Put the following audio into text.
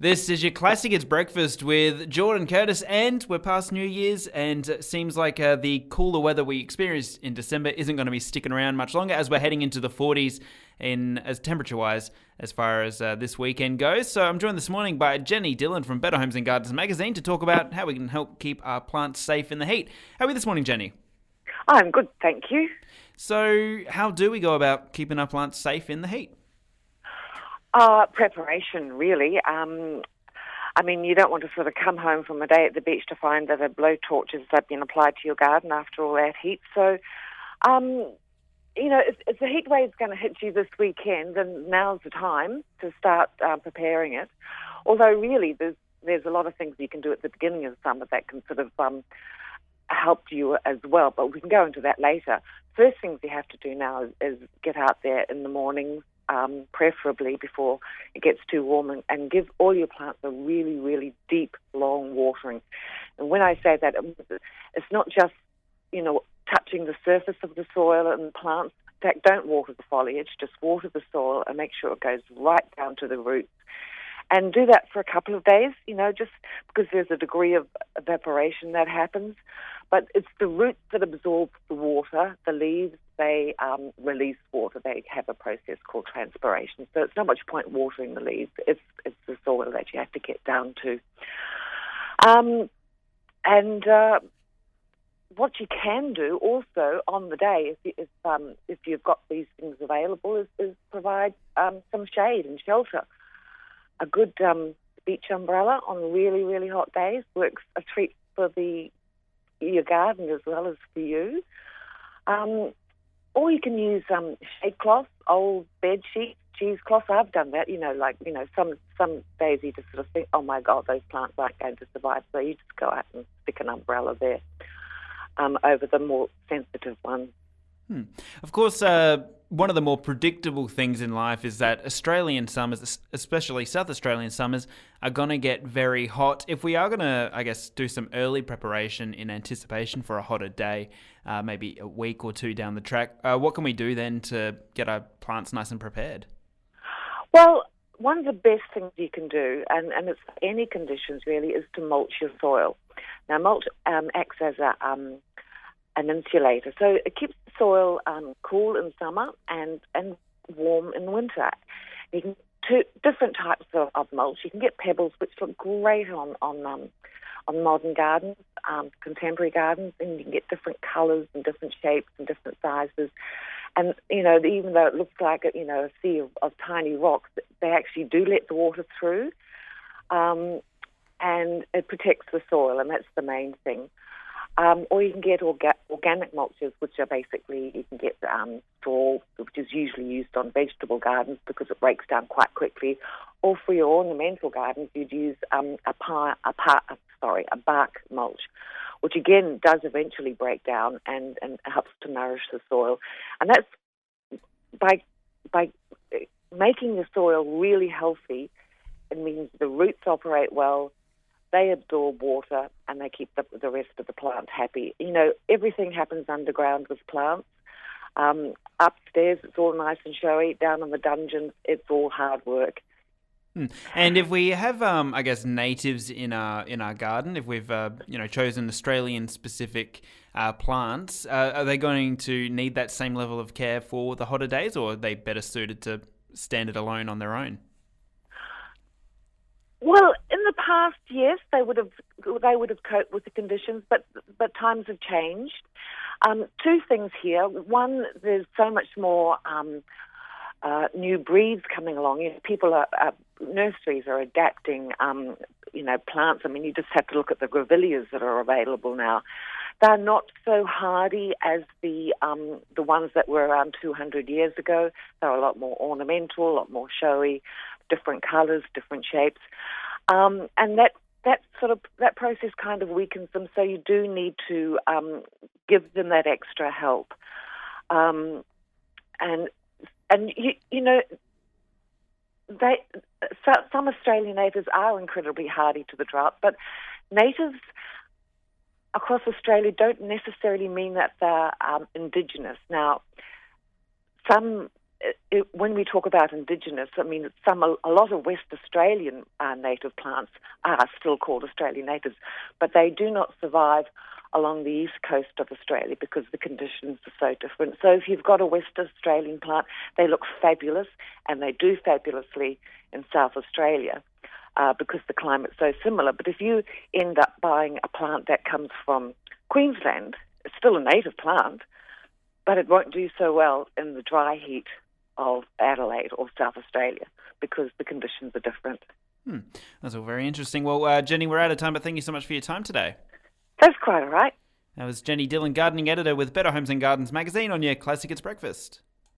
This is your classic. It's breakfast with Jordan Curtis, and we're past New Year's, and it seems like the cooler weather we experienced in December isn't going to be sticking around much longer as we're heading into the 40s as temperature-wise as far as this weekend goes. So I'm joined this morning by Jenny Dillon from Better Homes and Gardens magazine to talk about how we can help keep our plants safe in the heat. How are we this morning, Jenny? I'm good, thank you. So how do we go about keeping our plants safe in the heat? Preparation, really. You don't want to sort of come home from a day at the beach to find that a blowtorches have been applied to your garden after all that heat. So, if the heat wave is going to hit you this weekend, then now's the time to start preparing it. Although, really, there's a lot of things you can do at the beginning of summer that can sort of help you as well, but we can go into that later. First things you have to do now is get out there in the mornings, preferably before it gets too warm, and give all your plants a really, really deep, long watering. And when I say that, it's not just, touching the surface of the soil and the plants. In fact, don't water the foliage, just water the soil and make sure it goes right down to the roots. And do that for a couple of days, just because there's a degree of evaporation that happens. But it's the roots that absorb the water. The leaves, they release water. They have a process called transpiration. So it's not much point watering the leaves. It's the soil that you have to get down to. What you can do also on the day, if you've got these things available, is provide some shade and shelter. A good beach umbrella on really, really hot days works a treat for your garden as well as for you. Or you can use shade cloth, old bed sheets, cheesecloth. I've done that. Some days you just sort of think, oh my God, those plants aren't going to survive. So you just go out and stick an umbrella there over the more sensitive ones. Of course, one of the more predictable things in life is that Australian summers, especially South Australian summers, are going to get very hot. If we are going to, do some early preparation in anticipation for a hotter day, maybe a week or two down the track, what can we do then to get our plants nice and prepared? Well, one of the best things you can do, and it's for any conditions really, is to mulch your soil. Now, mulch acts as an insulator. So it keeps the soil cool in summer and warm in winter. You can two different types of mulch. You can get pebbles, which look great on modern gardens, contemporary gardens, and you can get different colours and different shapes and different sizes. And, even though it looks like a sea of tiny rocks, they actually do let the water through, and it protects the soil, and that's the main thing. Or you can get organic mulches, which are basically, you can get straw, which is usually used on vegetable gardens because it breaks down quite quickly. Or for your ornamental gardens, you'd use a bark mulch, which again does eventually break down and helps to nourish the soil. And that's by making the soil really healthy. It means the roots operate well. They absorb water and they keep the rest of the plant happy. Everything happens underground with plants. Upstairs, it's all nice and showy. Down in the dungeons, it's all hard work. And if we have, natives in our garden, if we've, chosen Australian-specific plants, are they going to need that same level of care for the hotter days, or are they better suited to stand it alone on their own? Well, in the past, yes, they would have coped with the conditions, but times have changed. Two things here. One, there's so much more new breeds coming along. Nurseries are adapting, plants. You just have to look at the grevilleas that are available now. They're not so hardy as the ones that were around 200 years ago. They're a lot more ornamental, a lot more showy, different colours, different shapes, and that process kind of weakens them. So you do need to give them that extra help, some Australian natives are incredibly hardy to the drought, but natives across Australia don't necessarily mean that they're indigenous. Now, some when we talk about indigenous, I mean, a lot of West Australian native plants are still called Australian natives, but they do not survive along the east coast of Australia because the conditions are so different. So if you've got a West Australian plant, they look fabulous, and they do fabulously in South Australia because the climate's so similar. But if you end up buying a plant that comes from Queensland, it's still a native plant, but it won't do so well in the dry heat of Adelaide or South Australia because the conditions are different. That's all very interesting. Well, Jenny, we're out of time, but thank you so much for your time today. That's quite all right. That was Jenny Dillon, gardening editor with Better Homes and Gardens magazine on your Classic It's Breakfast.